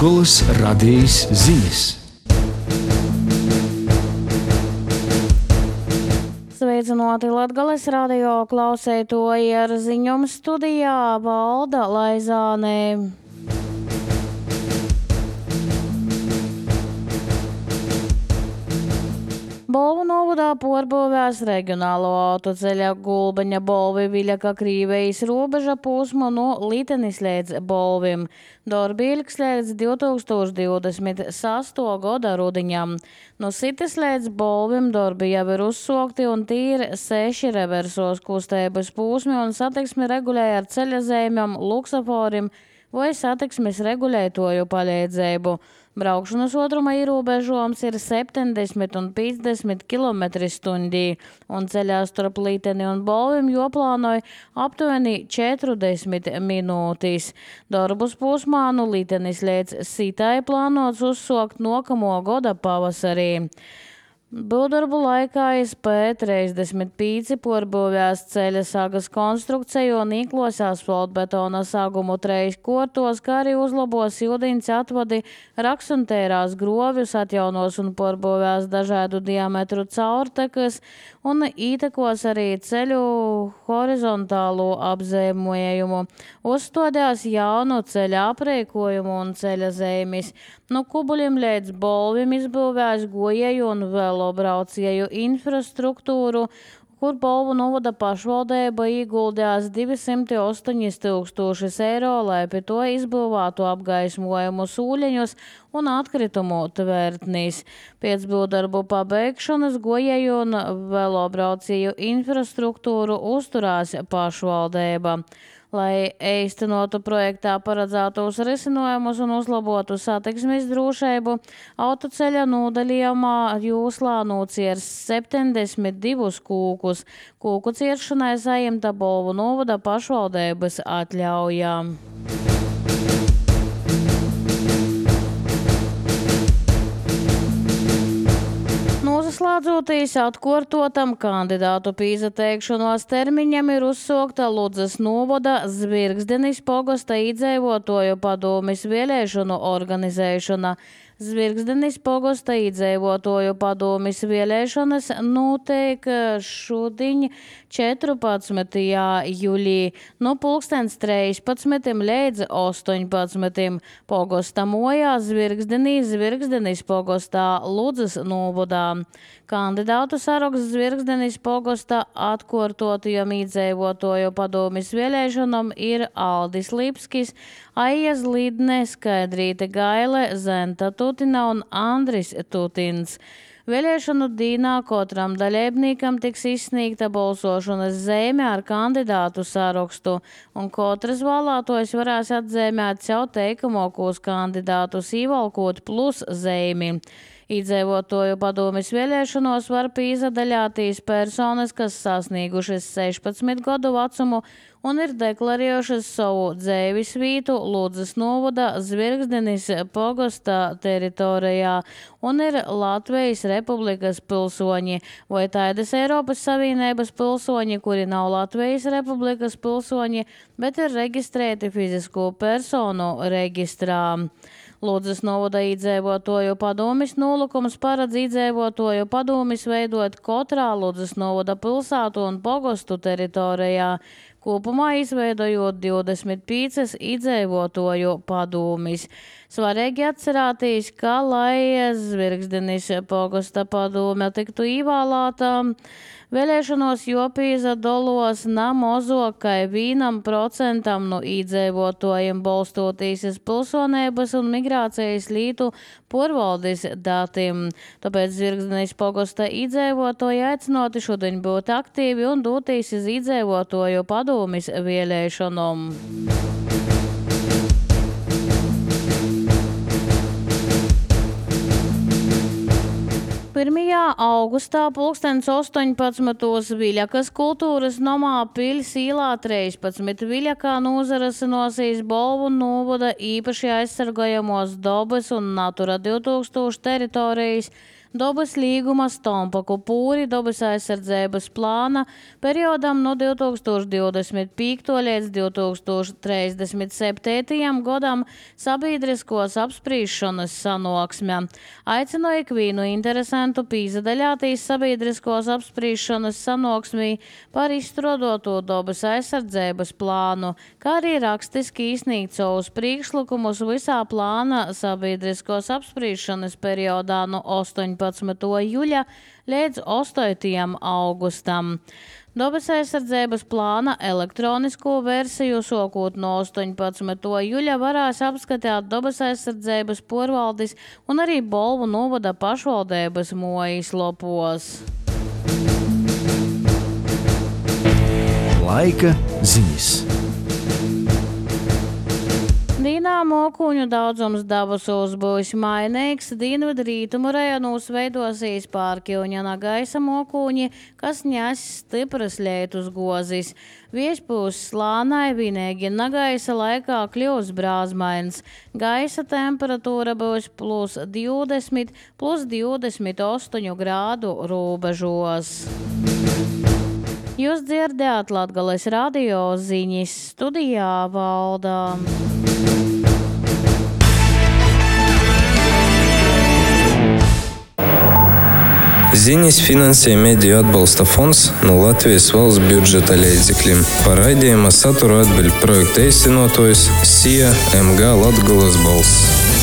Latgolas radijas ziņas. Sveicināti Latgales radio klausētoji, ar ziņām studijā Valda Laizāne. Bolvu novadā porbūvēs reģionālo autoceļa Gulbeņa Bolvi Viļaka Krīvejas robeža posmu no Litenis līdz Bolvim. Darbi ilgs līdz 2026. gada rudiņam. No Sites līdz Bolvim darbi jau ir uzsokti un tīri 6 reversos kustības posmi un satiksmi regulēja ar ceļa zīmēm, luksaforim vai satiksmes regulētoju palīdzību. Braukšanas otruma ierobežojums ir 70 un 50 km/h, un ceļā starp Liteni un Bolvim joplānoja aptuveni 40 minūtes. Darbus posmā no Litenis līdz Sitai plānots uzsokt nākamo gada pavasarī. Būvdarbu laikā SP35 porbūvēs ceļa sagas konstrukciju un īklos asfaltbetona sagumu 3 kortos, kā arī uzlabos ūdens atvadi, raksuntērās grovis, atjaunos un porbūvēs dažādu diametru caurtekas un ītekos arī ceļu horizontālo apzīmējumu. Uzstādās jaunu ceļa aprīkojumu un ceļa zīmes. No Kubuļiem līdz Bolvim izbūvēs gojēju un velobraucēju infrastruktūru, kur Bolvu novada pašvaldība ieguldījās 208 000 eiro, lai pie to izbūvātu apgaismojumu sūļeņus un atkritumu tvērtnīs. Pēc būvdarbu pabeigšanas gojēju un velobraucēju infrastruktūru uzturās pašvaldība. Lai īstenotu projektā paredzētos risinājumus un uzlabotu satiksmes drošību, autoceļa nodaļījumā Jūslā nociers 72 kūkus. Kūku ciršanai saimta Bolvu novada pašvaldības atļaujām. Noslēdzoties atkārtotam kandidātu pīzateikšanos termiņam ir uzsokta Ludzas novada Zvirgzdenis pogosta iedzīvotāju padomes vēlēšanu organizēšana. Zvirgzdenis pogosta iedzīvotāju padomes vēlēšanas notiek šodien 14. jūlijā no 13. līdz 18. Pogosta mojā Zvirgzdenis pogostā Ludzas novadā. Kandidātu saraksts Zvirgzdenis pogostā atkārtotajam iedzīvotāju padomes vēlēšanam ir Aldis Lipskis, Aija Zlidne, Skaidrīte Gaile, Zenta Tutina un Andris Tutins. Vēlēšanu dīnā katram dalībniekam tiks izsniegta balsošanas zīme ar kandidātu sarakstu, un katrs vēlētājs varēs atzīmēt sev teikamākos kandidātus ievalkot plus zīmi. Iedzīvotāju padomes vēlēšanos var pīzadaļāties personas, kas sasniegušas 16 gadu vecumu un ir deklarējušas savu dzīves vietu Ludzas novada Zvirgzdenis pogosta teritorijā un ir Latvijas Republikas pilsoņi vai tādas Eiropas Savienības pilsoņi, kuri nav Latvijas Republikas pilsoņi, bet ir reģistrēti fizisko personu reģistrā. Ludzas novada iedzīvotāju padomes nolūkums paredz iedzīvotāju padomes veidot katrā Ludzas novada pilsētu un pogostu teritorijā, kopumā izveidojot 25 iedzīvotāju padomes. Svarīgi atcerēties, ka, lai Zvirgzdenis pogosta padome tiktu ievēlēta, vēlēšanos jāpiedalās ne mazāk kā 1% no iedzīvotājiem balstoties uz pilsonības un migrācijas lietu pārvaldes datiem. Tāpēc Zvirgzdenis pogosta iedzīvotāji aicināti šodien būt aktīvi un doties uz iedzīvotāju padomes vēlēšanām. 1. augustā 2018. Viļakas kultūras nomā Piļs īlā 13 Viļakā nozarasinosies Bolvu novada īpaši aizsargājamos dabas un Natura 2000 teritorijas dabas līguma Stompaku Pūri dabas aizsardzības plāna periodam no 2025. līdz 2037. gadam sabiedriskos apspriešanas sanāksme. Aicinu ikvienu interesantu pīzadaļātīs sabiedriskos apspriešanas sanāksmī par izstrādāto dabas aizsardzības plānu, kā arī rakstiski izsniegt savus priekšlikumus visā plāna sabiedriskos apspriešanas periodā no 18. jūļa līdz 8. augustam. Dabas aizsardzības plāna elektronisko versiju sākot no 18. jūļa varēs apskatīt dabas aizsardzības porvaldes un arī Bolvu novada pašvaldības mājaslapos. Laika ziņas. Dīnā mokuņu daudzums dabusos būs mainīgs. Dienvidu rītumu rajonos veidosies pārkilņana gaisa mokuņi, kas ņes stipras lietus gozis. Vējš būs slānai, vienīgi nagaisa laikā kļūs brāzmains. Gaisa temperatūra būs +20, +28 grādu robežos. Jūs dzirdējāt Latgales radio ziņas, studijā Valda. Ziņas finansē Mediju atbalsta fonds no Latvijas valsts budžeta līdzekļiem. Par raidījuma saturu atbild projekta īstenotājs SIA MG Latgales balss.